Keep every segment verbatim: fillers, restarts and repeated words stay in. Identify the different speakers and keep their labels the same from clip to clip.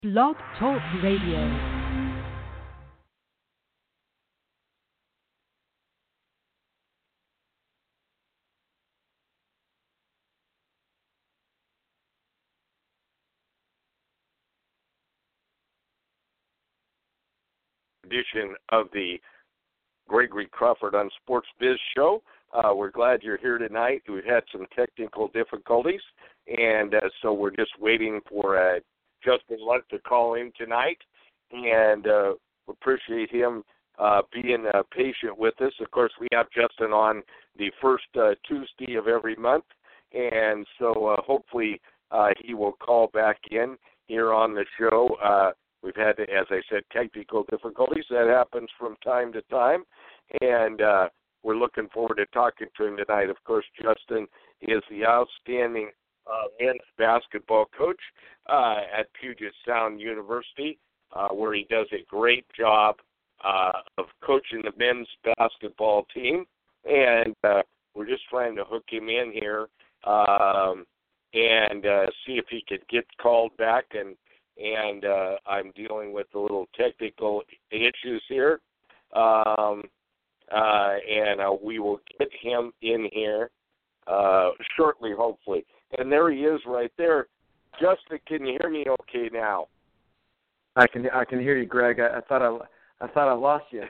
Speaker 1: Blog Talk Radio.
Speaker 2: Edition of the Gregory Crawford on Sports Biz show. Uh, we're glad you're here tonight. We've had some technical difficulties, and uh, so we're just waiting for uh, Justin Lunt to call in tonight, and uh, we appreciate him uh, being uh, patient with us. Of course, we have Justin on the first uh, Tuesday of every month, and so uh, hopefully uh, he will call back in here on the show. Uh, We've had, as I said, technical difficulties. That happens from time to time, and uh, we're looking forward to talking to him tonight. Of course, Justin is the outstanding uh, men's basketball coach uh, at Puget Sound University, uh, where he does a great job uh, of coaching the men's basketball team, and uh, we're just trying to hook him in here um, and uh, see if he could get called back and and uh, I'm dealing with a little technical issues here, um, uh, and uh, we will get him in here uh, shortly, hopefully. And there he is right there. Justin, can you hear me okay now?
Speaker 3: I can I can hear you, Greg. I, I thought I I thought I lost you.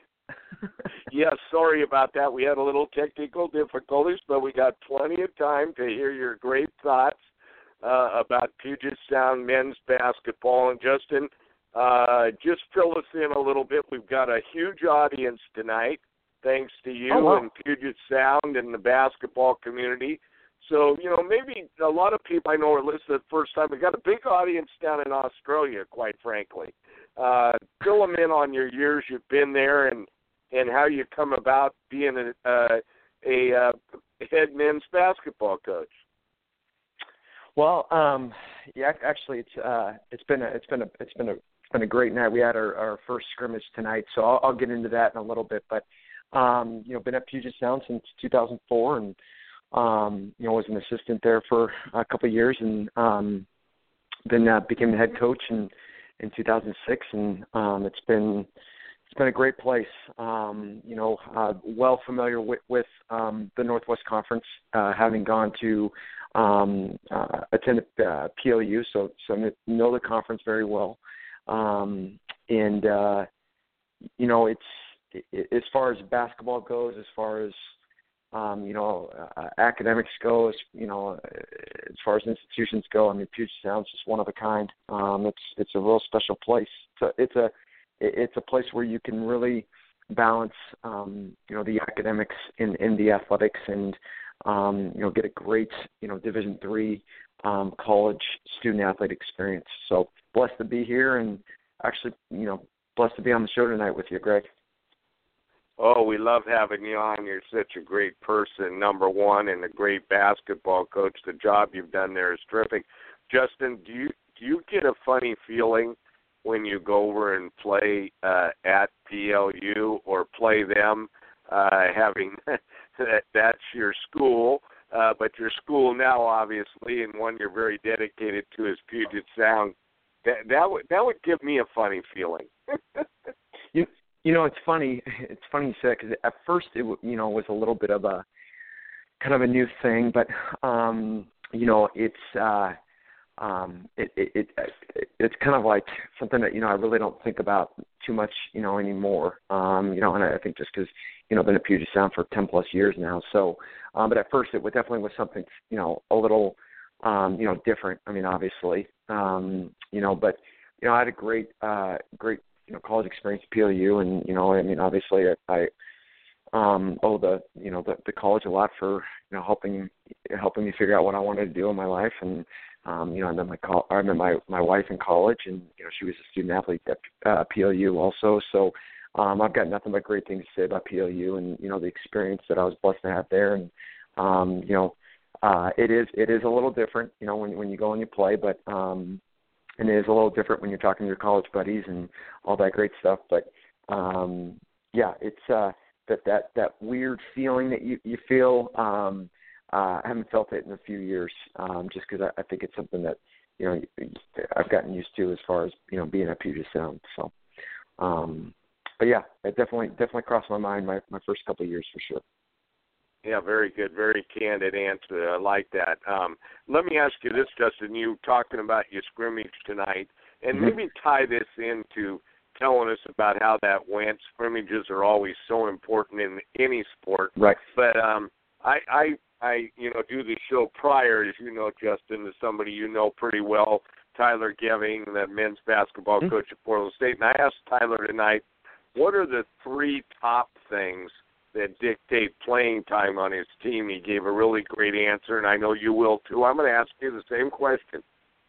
Speaker 2: Yes, sorry about that. We had a little technical difficulties, but we got plenty of time to hear your great thoughts Uh, about Puget Sound men's basketball. And Justin, uh, just fill us in a little bit. We've got a huge audience tonight, thanks to you
Speaker 3: oh, wow.
Speaker 2: and Puget Sound and the basketball community. So, you know, maybe a lot of people I know are listening the first time. We've got a big audience down in Australia, quite frankly. Uh, fill them in on your years you've been there and, and how you come about being a, uh, a uh, head men's basketball coach.
Speaker 3: Well, um, yeah, actually, it's uh, it's been a it's been a it's been a it's been a great night. We had our, our first scrimmage tonight, so I'll, I'll get into that in a little bit. But um, you know, been at Puget Sound since two thousand four, and um, you know, was an assistant there for a couple of years, and um, then uh, became the head coach in in two thousand six, and um, it's been it's been a great place. Um, you know, uh, well familiar with with um, the Northwest Conference, uh, having gone to um, uh, attended uh, P L U, so so I know the conference very well. Um, and uh, you know, it's it, as far as basketball goes, as far as um, you know, uh, academics go, as you know, as far as institutions go, I mean, Puget Sound's just one of a kind. Um, it's it's a real special place. So it's a it's a place where you can really balance, um, you know, the academics in, in the athletics and, um, you know, get a great, you know, Division three um, college student athlete experience. So blessed to be here and actually, you know, blessed to be on the show tonight with you, Greg.
Speaker 2: Oh, we love having you on. You're such a great person, number one, and a great basketball coach. The job you've done there is terrific. Justin, do you do you get a funny feeling when you go over and play uh, at P L U or play them, uh, having that that's your school, uh, but your school now, obviously, and one you're very dedicated to is Puget Sound. That that would that would give me a funny feeling.
Speaker 3: you you know, it's funny. It's funny you said, because at first it you know was a little bit of a kind of a new thing, but um, you know it's. Uh, Um, it, it, it, it it's kind of like something that, you know, I really don't think about too much, you know, anymore. Um, you know, and I think just because, you know, I've been at Puget Sound for ten plus years now. So, um, but at first it definitely was something, you know, a little, um, you know, different. I mean, obviously, um, you know, but, you know, I had a great, uh, great, you know, college experience at P L U. And, you know, I mean, obviously I, I um, owe the, you know, the, the college a lot for, you know, helping, helping me figure out what I wanted to do in my life. And, Um, you know, I met my call, I met my, my wife in college, and you know, she was a student athlete at uh, P L U also. So um, I've got nothing but great things to say about P L U, and you know, the experience that I was blessed to have there. And um, you know, uh, it is it is a little different, you know, when when you go and you play, but um, and it is a little different when you're talking to your college buddies and all that great stuff. But um, yeah, it's uh, that that that weird feeling that you you feel. Um, Uh, I haven't felt it in a few years, um, just because I, I think it's something that, you know I've gotten used to as far as you know being at Puget Sound. So, um, but yeah, it definitely definitely crossed my mind my, my first couple of years for sure.
Speaker 2: Yeah, very good, very candid answer. I like that. Um, let me ask you this, Justin. You talking about your scrimmage tonight, and
Speaker 3: Mm-hmm.
Speaker 2: maybe tie this into telling us about how that went. Scrimmages are always so important in any sport.
Speaker 3: Right.
Speaker 2: But um, I, I, I, you know, do the show prior, as you know, Justin, to somebody you know pretty well, Tyler Geving, the men's basketball
Speaker 3: Mm-hmm.
Speaker 2: coach at Portland State. And I asked Tyler tonight, what are the three top things that dictate playing time on his team? He gave a really great answer, and I know you will too. I'm going to ask you the same question.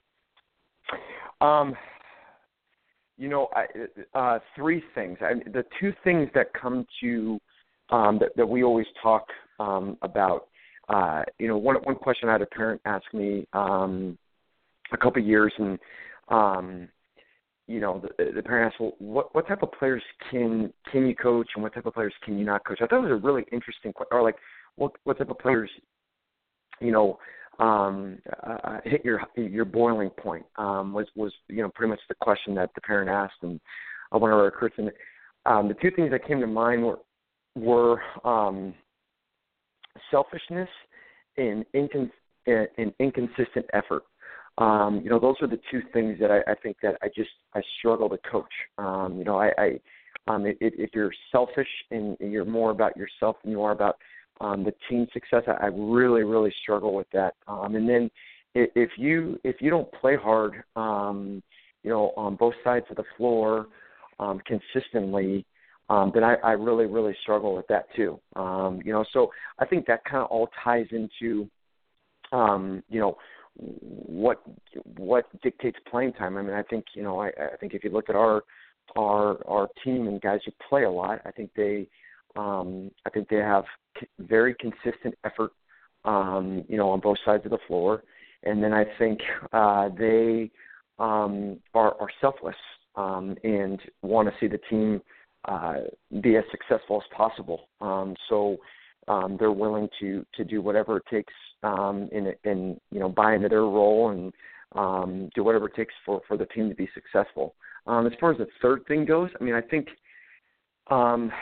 Speaker 3: Um, you know, I, uh, three things. I, the two things that come to um, that, that we always talk um, about. Uh, you know, one one question I had a parent ask me um, a couple of years, and um, you know, the, the parent asked, well, what, what type of players can can you coach, and what type of players can you not coach? I thought it was a really interesting question. Or like, what what type of players, you know, um, uh, hit your your boiling point? Um, was was you know pretty much the question that the parent asked, and uh, one of our recruits. And um, the two things that came to mind were were um, selfishness and, incon- and inconsistent effort. Um, you know, those are the two things that I, I think that I just I struggle to coach. Um, you know, I, I um, if, if you're selfish and you're more about yourself than you are about um, the team success, I, I really really struggle with that. Um, and then if, if you if you don't play hard, um, you know, on both sides of the floor um, consistently, um, then I, I really really struggle with that too. Um, you know, so I think that kind of all ties into, um, you know. what what dictates playing time. I mean, I think you know, I, I think if you look at our our our team and guys who play a lot, I think they um, I think they have very consistent effort, um, you know, on both sides of the floor, and then I think uh, they um, are, are selfless um, and want to see the team uh, be as successful as possible. Um, so. Um, they're willing to, to do whatever it takes um, in, in, you know, buy into their role and um, do whatever it takes for, for the team to be successful. Um, as far as the third thing goes, I mean, I think, um,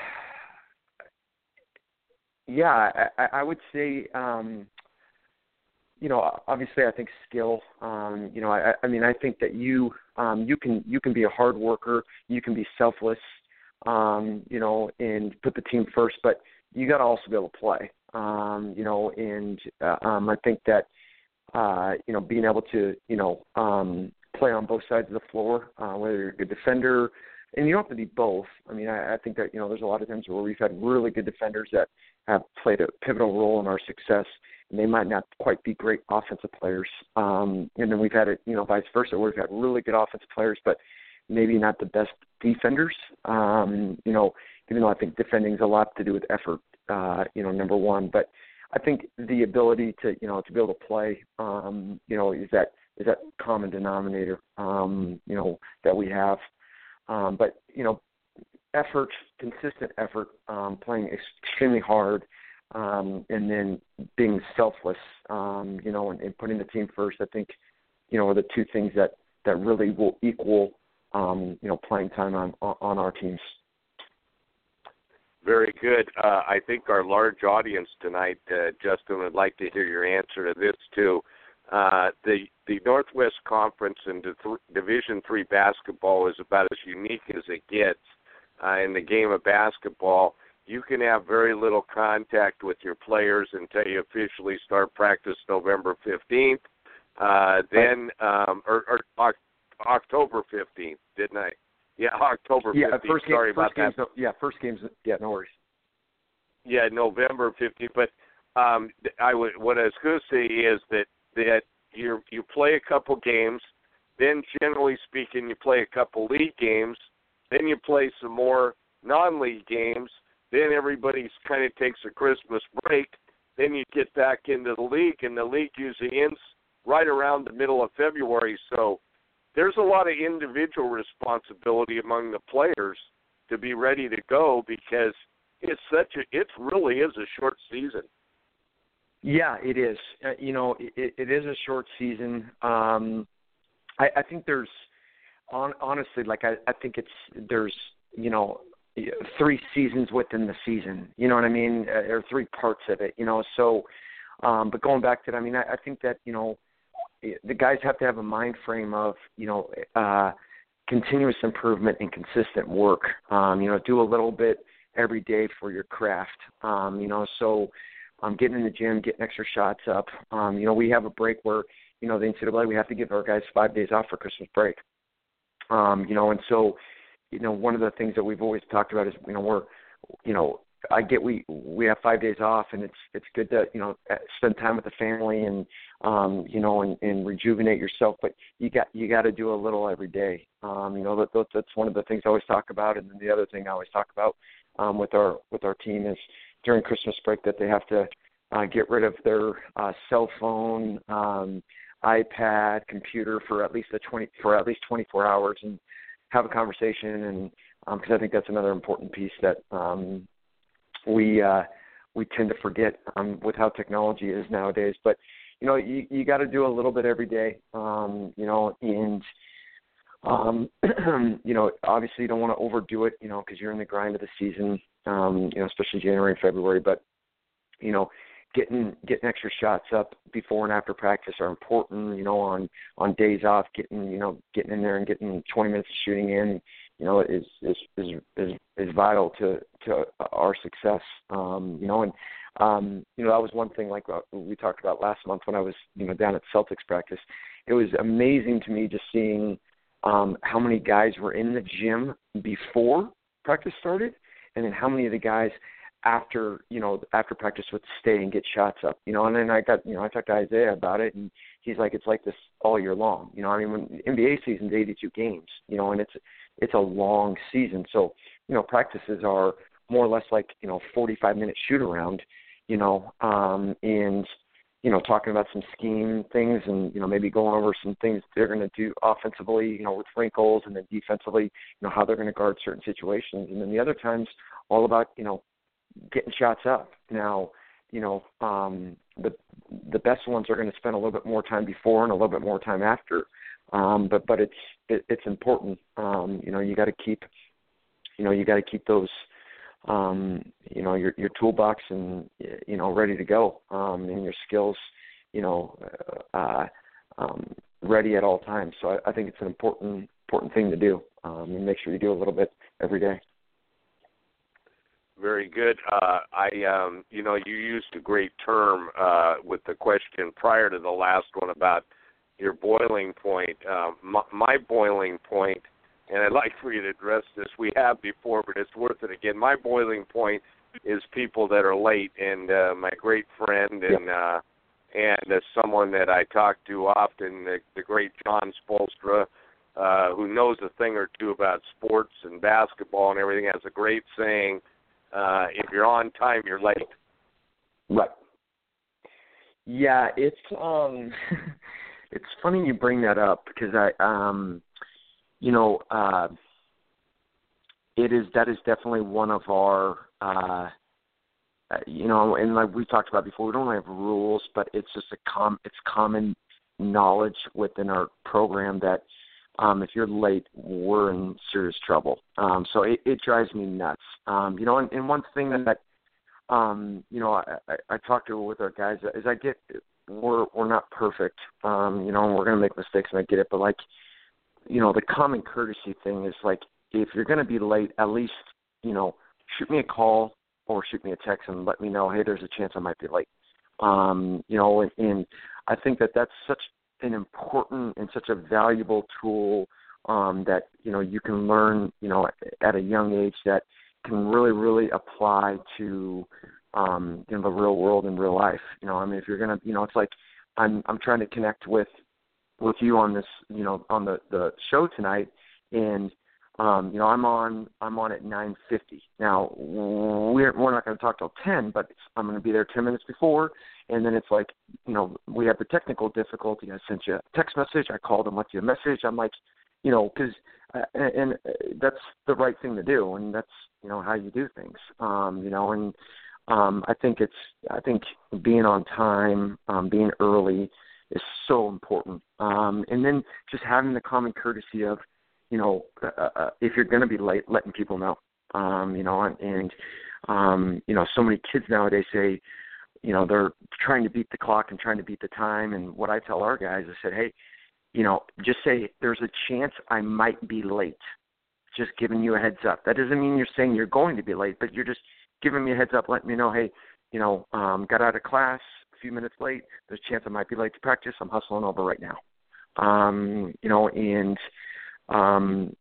Speaker 3: yeah, I, I would say, um, you know, obviously I think skill, um, you know, I, I mean, I think that you, um, you can, you can be a hard worker, you can be selfless, um, you know, and put the team first, but you got to also be able to play, um, you know, and uh, um, I think that, uh, you know, being able to, you know, um, play on both sides of the floor, uh, whether you're a good defender, and you don't have to be both. I mean, I, I think that, you know, there's a lot of times where we've had really good defenders that have played a pivotal role in our success, and they might not quite be great offensive players. Um, and then we've had it, you know, vice versa, where we've had really good offensive players, but maybe not the best defenders. Um, you know, even though I think defending is a lot to do with effort, uh, you know, number one. But I think the ability to, you know, to be able to play, um, you know, is that is that common denominator, um, you know, that we have. Um, but, you know, effort, consistent effort, um, playing extremely hard, um, and then being selfless, um, you know, and, and putting the team first, I think, you know, are the two things that, that really will equal, um, you know, playing time on, on our teams.
Speaker 2: Very good. Uh, I think our large audience tonight, uh, Justin, would like to hear your answer to this too. Uh, the the Northwest Conference and th- Division Three basketball is about as unique as it gets. Uh, in the game of basketball, you can have very little contact with your players until you officially start practice November fifteenth. Uh, then, um, or, or October fifteenth, didn't I? Yeah, October fifteenth.
Speaker 3: Yeah, first game,
Speaker 2: Sorry
Speaker 3: first
Speaker 2: about
Speaker 3: game's
Speaker 2: that.
Speaker 3: No, yeah, first game's, yeah, no worries.
Speaker 2: Yeah, November fifteenth. But um, I would, what I was going to say is that, that you you play a couple games, then generally speaking you play a couple league games, then you play some more non-league games, then everybody kind of takes a Christmas break, then you get back into the league, and the league usually ends right around the middle of February. So there's a lot of individual responsibility among the players to be ready to go because it's such a, it really is a short season.
Speaker 3: Yeah, it is. Uh, you know, it, it is a short season. Um, I, I think there's on, honestly, like I, I think it's there's you know three seasons within the season. You know what I mean? Uh, or three parts of it. You know, so. Um, but going back to that, I mean, I, I think that you know the guys have to have a mind frame of you know uh, continuous improvement and consistent work. Um, you know, do a little bit every day for your craft. Um, you know, so um, getting in the gym, getting extra shots up. Um, you know, we have a break where you know the N C double A, we have to give our guys five days off for Christmas break. Um, you know, and so you know one of the things that we've always talked about is you know we're you know. I get we we have five days off, and it's it's good to you know spend time with the family and um, you know and, and rejuvenate yourself. But you got you got to do a little every day. Um, you know that that's one of the things I always talk about, and then the other thing I always talk about um, with our with our team is during Christmas break that they have to uh, get rid of their uh, cell phone, um, iPad, computer for at least a twenty for at least twenty-four hours and have a conversation. And because um, I think that's another important piece that. Um, we uh, we tend to forget um, with how technology is nowadays. But, you know, you, you got to do a little bit every day, um, you know, and, um, you know, obviously you don't want to overdo it, you know, because you're in the grind of the season, um, you know, especially January and February. But, you know, getting getting extra shots up before and after practice are important, you know, on, on days off, getting, you know, getting in there and getting twenty minutes of shooting in, you know, is is is is, is vital to, to our success. Um, you know, and um, you know that was one thing like we talked about last month when I was you know down at Celtics practice. It was amazing to me just seeing um, how many guys were in the gym before practice started, and then how many of the guys after you know after practice would stay and get shots up. You know, and then I got you know I talked to Isaiah about it, and he's like, it's like this all year long. You know, I mean, when N B A season's eighty-two games. You know, and it's it's a long season. So, you know, practices are more or less like, you know, forty-five minute shoot around, you know, um, and, you know, talking about some scheme things and, you know, maybe going over some things they're going to do offensively, you know, with wrinkles, and then defensively, you know, how they're going to guard certain situations. And then the other times all about, you know, getting shots up. Now, you know, um, the the best ones are going to spend a little bit more time before and a little bit more time after. Um, but but it's it, it's important. Um, you know, you got to keep, you know, you got to keep those, um, you know, your your toolbox and you know ready to go, um, and your skills, you know, uh, um, ready at all times. So I, I think it's an important important thing to do, um, and make sure you do a little bit every day.
Speaker 2: Very good. Uh, I, um, you know, you used a great term uh, with the question prior to the last one about your boiling point. Uh, my, my boiling point, and I'd like for you to address this, we have before, but it's worth it again. My boiling point is people that are late, and uh, my great friend and uh, and uh, someone that I talk to often, the, the great John Spolstra, uh, who knows a thing or two about sports and basketball and everything, has a great saying, uh, if you're on time, you're late.
Speaker 3: Right. Yeah, it's um it's funny you bring that up because I um you know uh it is that is definitely one of our uh you know and like we talked about before, we don't have rules, but it's just a com it's common knowledge within our program that um if you're late, we're in serious trouble. Um so it, it drives me nuts. Um you know and, and one thing that um you know I, I, I talk to with our guys is I get we're we're not perfect, um, you know, and we're gonna make mistakes, and I get it, but like, you know, the common courtesy thing is like, if you're gonna be late, at least, you know, shoot me a call or shoot me a text and let me know, hey, there's a chance I might be late. Um, you know, and, and I think that that's such an important and such a valuable tool um, that, you know, you can learn, you know, at a young age that can really, really apply to Um, in the real world in real life. You know, I mean, if you're gonna, you know, it's like I'm I'm trying to connect with with you on this, you know, on the, the show tonight, and um, you know, I'm on I'm on at nine fifty. Now we're we're not going to talk till ten, but it's, I'm going to be there ten minutes before, and then it's like, you know, we have the technical difficulty. I sent you a text message. I called and left you a message. I'm like, you know, because uh, and, and that's the right thing to do, and that's, you know, how you do things. Um, you know, and Um, I think it's. I think being on time, um, being early, is so important. Um, and then just having the common courtesy of, you know, uh, uh, if you're going to be late, letting people know. Um, you know, and, and um, you know, so many kids nowadays say, you know, they're trying to beat the clock and trying to beat the time. And what I tell our guys, I said, hey, you know, just say there's a chance I might be late. Just giving you a heads up. That doesn't mean you're saying you're going to be late, but you're just giving me a heads up, letting me know, hey, you know, um, got out of class a few minutes late. There's a chance I might be late to practice. I'm hustling over right now. Um, you know, and um,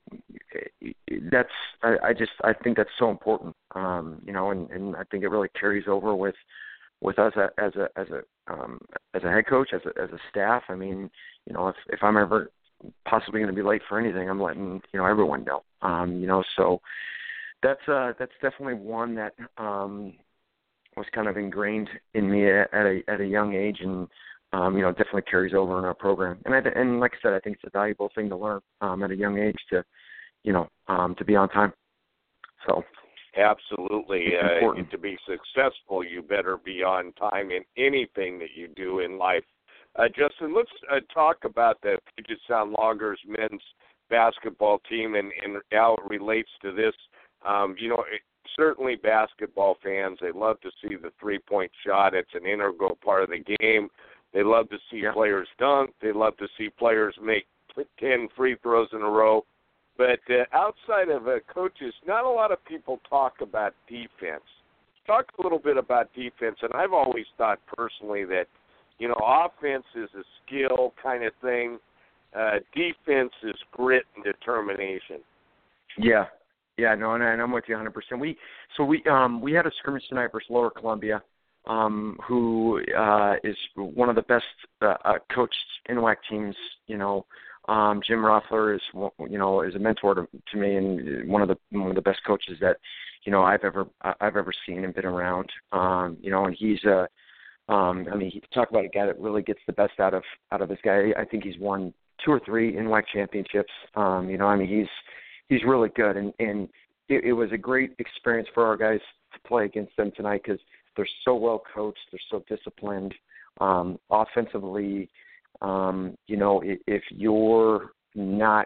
Speaker 3: that's, I, I just, I think that's so important. Um, you know, and, and I think it really carries over with, with us as a, as a, um, as a head coach, as a, as a staff. I mean, you know, if, if I'm ever possibly going to be late for anything, I'm letting, you know, everyone know. Um, you know, so that's, uh, that's definitely one that, um, was kind of ingrained in me at, at a, at a young age, and, um, you know, definitely carries over in our program. And I, and like I said, I think it's a valuable thing to learn, um, at a young age to, you know, um, to be on time. So.
Speaker 2: Absolutely. Uh, to be successful, you better be on time in anything that you do in life. Uh, Justin, let's uh, talk about the Puget Sound Loggers men's basketball team and, and how it relates to this. Um, you know, it, certainly basketball fans, they love to see the three-point shot. It's an integral part of the game. They love to see yeah. players dunk. They love to see players make ten free throws in a row. But uh, outside of uh, coaches, not a lot of people talk about defense. Talk a little bit about defense, and I've always thought personally that, you know, offense is a skill kind of thing. Uh, defense is grit and determination.
Speaker 3: Yeah, yeah, no, and, and I'm with you one hundred percent. We so we um we had a scrimmage tonight versus Lower Columbia, um, who uh, is one of the best uh, uh, coached N W A C teams, you know. Um, Jim Rothler is, you know, is a mentor to, to me, and one of the one of the best coaches that, you know, I've ever I've ever seen and been around. Um, you know, and he's a, um, I mean, he talk about a guy that really gets the best out of out of this guy. I think he's won two or three N W A C championships. Um, you know, I mean, he's he's really good, and and it, it was a great experience for our guys to play against them tonight because they're so well coached, they're so disciplined, um, offensively. Um, you know, if, if you're not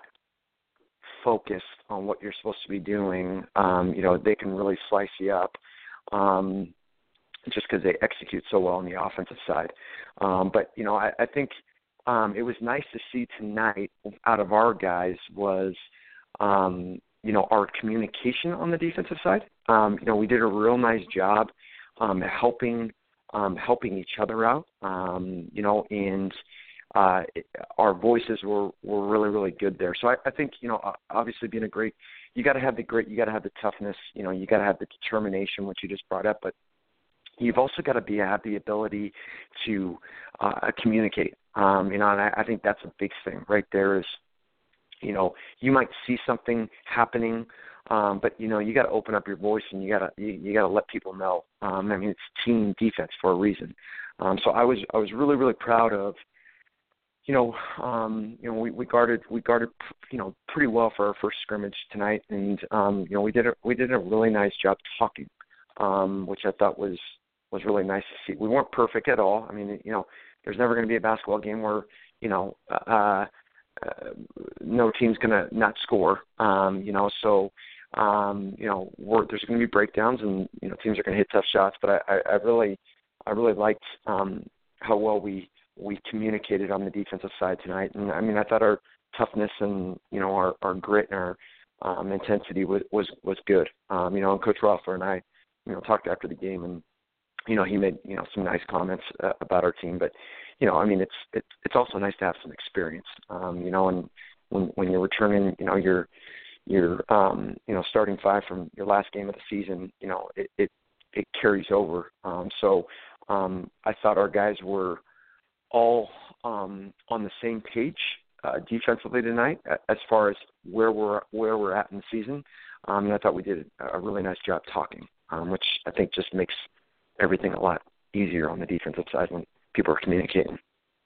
Speaker 3: focused on what you're supposed to be doing, um, you know, they can really slice you up um, just because they execute so well on the offensive side. Um, but, you know, I, I think um, it was nice to see tonight out of our guys was, um, you know, our communication on the defensive side. Um, you know, we did a real nice job um, helping um, helping each other out, um, you know, and Uh, our voices were, were really, really good there. So I, I think, you know, obviously being a great, you got to have the grit, you got to have the toughness, you know, you got to have the determination, which you just brought up, but you've also got to be, have the ability to uh, communicate. Um, you know, and I, I think that's a big thing right there is, you know, you might see something happening, um, but, you know, you got to open up your voice and you got to, you, you got to let people know. Um, I mean, it's team defense for a reason. Um, so I was, I was really, really proud of, You know, um, you know, we, we guarded we guarded you know pretty well for our first scrimmage tonight, and um, you know we did a, we did a really nice job talking, um, which I thought was was really nice to see. We weren't perfect at all. I mean, you know, there's never going to be a basketball game where you know uh, uh, no team's going to not score. Um, you know, so um, you know we're, there's going to be breakdowns, and you know teams are going to hit tough shots. But I, I, I really I really liked um, how well we. we communicated on the defensive side tonight. And I mean, I thought our toughness and, you know, our, our grit and our um, intensity was, was, was good. Um, you know, and Coach Rothler and I, you know, talked after the game and, you know, he made, you know, some nice comments uh, about our team, but, you know, I mean, it's, it's, it's also nice to have some experience, um, you know, and when, when you're returning, you know, your, your, um, you know, starting five from your last game of the season, you know, it, it, it carries over. Um, so um, I thought our guys were, all um, on the same page uh, defensively tonight as far as where we're where we're at in the season. Um, and I thought we did a really nice job talking, um, which I think just makes everything a lot easier on the defensive side when people are communicating.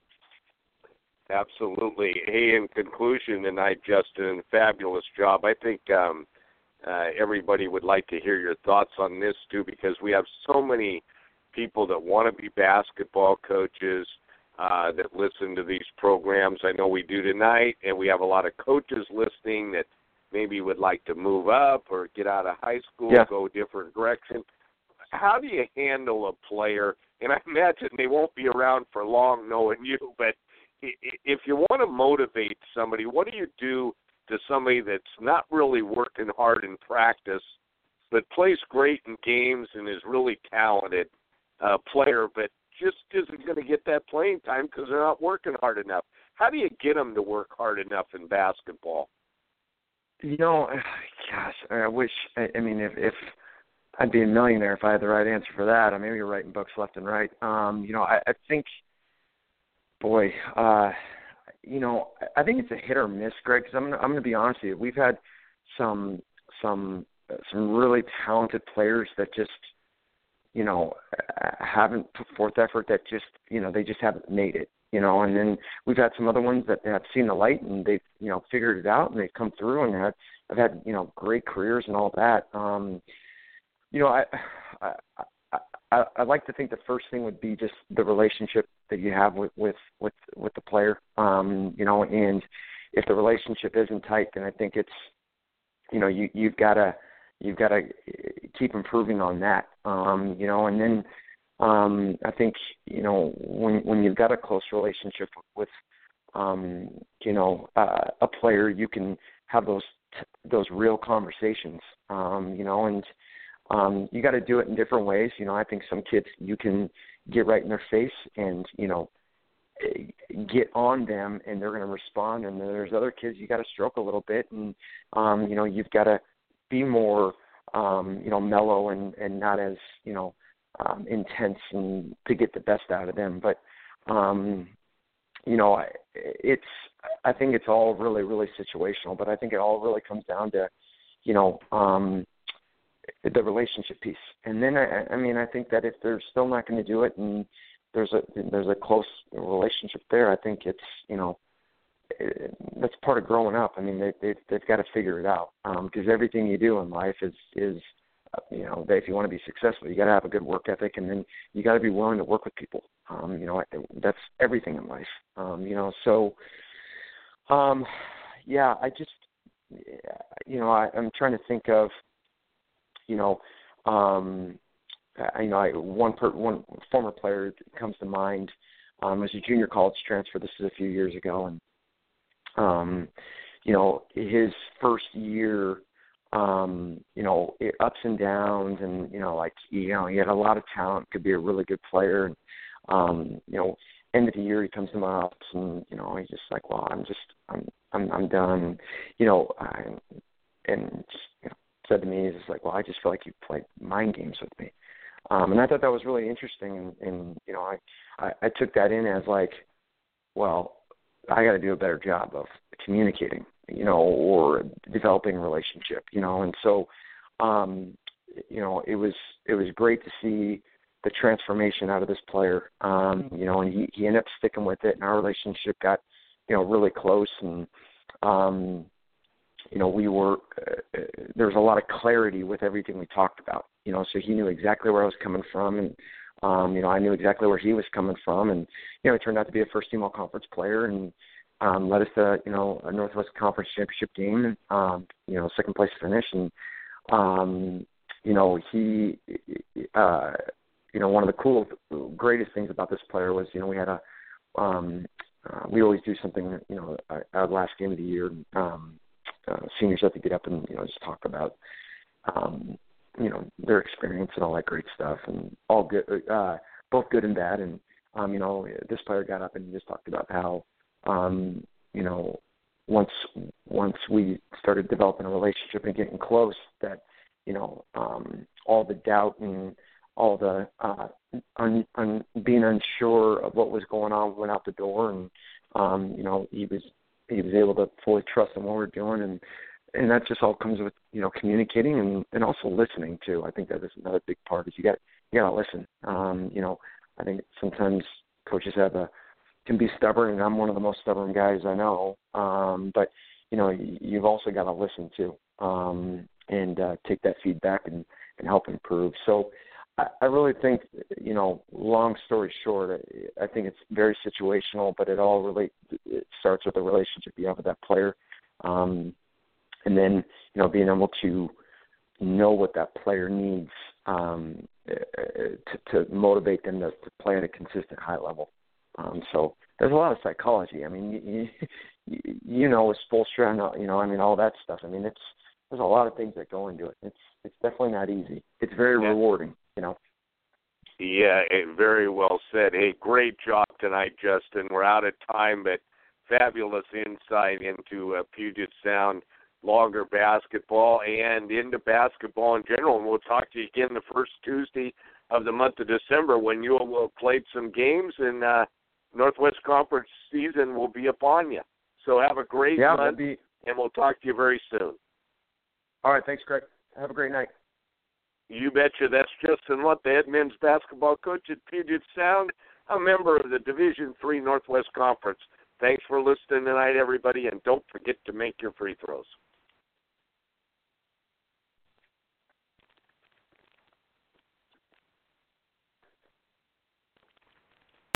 Speaker 2: Absolutely. Hey, in conclusion tonight, Justin, fabulous job. I think um, uh, everybody would like to hear your thoughts on this too, because we have so many people that want to be basketball coaches. uh, that listen to these programs. I know we do tonight, and we have a lot of coaches listening that maybe would like to move up or get out of high school,
Speaker 3: yeah.
Speaker 2: go a different direction. How do you handle a player? And I imagine they won't be around for long knowing you, but if you want to motivate somebody, what do you do to somebody that's not really working hard in practice but plays great in games and is really talented uh, player, but just isn't going to get that playing time because they're not working hard enough? How do you get them to work hard enough in basketball?
Speaker 3: You know, gosh, I wish, I, I mean, if, if I'd be a millionaire if I had the right answer for that. I mean, you're writing books left and right. Um, you know, I, I think, boy, uh, you know, I think it's a hit or miss, Greg, because I'm gonna, I'm going to be honest with you. We've had some, some, some really talented players that just, you know, haven't put forth effort, that just, you know, they just haven't made it, you know. And then we've had some other ones that have seen the light and they've, you know, figured it out and they've come through and have, have had, you know, great careers and all that. Um, you know, I, I, I, I'd like to think the first thing would be just the relationship that you have with, with, with, with the player, um, you know, and if the relationship isn't tight, then I think it's, you know, you, you've got to, you've got to keep improving on that, um, you know, and then um, I think, you know, when when you've got a close relationship with, um, you know, uh, a player, you can have those those real conversations, um, you know, and um, you got to do it in different ways. You know, I think some kids you can get right in their face and, you know, get on them and they're going to respond, and then there's other kids you got to stroke a little bit, and um, you know, you've got to be more, um, you know, mellow and, and not as, you know, um, intense, and to get the best out of them. But, um, you know, it's, I think it's all really, really situational, but I think it all really comes down to, you know, um, the relationship piece. And then, I, I mean, I think that if they're still not going to do it and there's a, there's a close relationship there, I think it's, you know, that's part of growing up. I mean, they, they, they've got to figure it out, because um, everything you do in life is, is uh, you know, if you want to be successful, you got to have a good work ethic, and then you got to be willing to work with people. Um, you know, that's everything in life. Um, you know, so, um, yeah, I just, you know, I, I'm trying to think of, you know, um, I, you know, I, one per, one former player that comes to mind um, was a junior college transfer. This is a few years ago, and Um, you know, his first year, um, you know, it, ups and downs, and, you know, like, you know, he had a lot of talent, could be a really good player. And, um, you know, end of the year, he comes to my office and, you know, he's just like, well, I'm just, I'm, I'm, I'm done. And, you know, I, and just, you know, said to me, he's just like, well, I just feel like you played mind games with me. Um, and I thought that was really interesting. And, and you know, I, I, I took that in as like, well, I got to do a better job of communicating, you know, or developing a relationship, you know. And so, um, you know, it was it was great to see the transformation out of this player, um, you know, and he, he ended up sticking with it, and our relationship got, you know, really close. And, um, you know, we were, uh, there was a lot of clarity with everything we talked about, you know, so he knew exactly where I was coming from, and, Um, you know, I knew exactly where he was coming from, and, you know, he turned out to be a first-team all-conference player, and um, led us to, you know, a Northwest Conference championship game, and, um, you know, second-place finish. And, um, you know, he, uh, you know, one of the cool, greatest things about this player was, you know, we had a, um, uh, we always do something, you know, our last game of the year, um, uh, seniors have to get up and, you know, just talk about, um, you know, their experience and all that great stuff, and all good, uh, both good and bad. And, um, you know, this player got up and he just talked about how, um, you know, once, once we started developing a relationship and getting close, that, you know, um, all the doubt and all the, uh, un, un, being unsure of what was going on went out the door. And, um, you know, he was, he was able to fully trust in what we're doing. And, And that just all comes with, you know, communicating and, and also listening too. I think that is another big part, is you got you got to listen. Um, you know, I think sometimes coaches have a can be stubborn, and I'm one of the most stubborn guys I know. Um, but you know, you've also got to listen too, um, and uh, take that feedback and, and help improve. So, I, I really think, you know, long story short, I, I think it's very situational, but it all relate. It starts with the relationship you have with that player, um, and then you know being able to know what that player needs um, to, to motivate them to, to play at a consistent high level. Um, so there's a lot of psychology. I mean, you, you, you know, with Spoelstra and, you know, I mean, all that stuff. I mean, it's there's a lot of things that go into it. It's it's definitely not easy. It's very yeah. rewarding, you know.
Speaker 2: Yeah, very well said. Hey, great job tonight, Justin. We're out of time, but fabulous insight into uh, Puget Sound Logger basketball and into basketball in general. And we'll talk to you again the first Tuesday of the month of December when you will have played some games and uh, Northwest Conference season will be upon you. So have a great
Speaker 3: yeah,
Speaker 2: month,
Speaker 3: be...
Speaker 2: and we'll talk to you very soon.
Speaker 3: All right, thanks, Greg. Have a great night.
Speaker 2: You betcha. That's Justin Lutt, the head men's basketball coach at Puget Sound, a member of the Division three Northwest Conference. Thanks for listening tonight, everybody, and don't forget to make your free throws.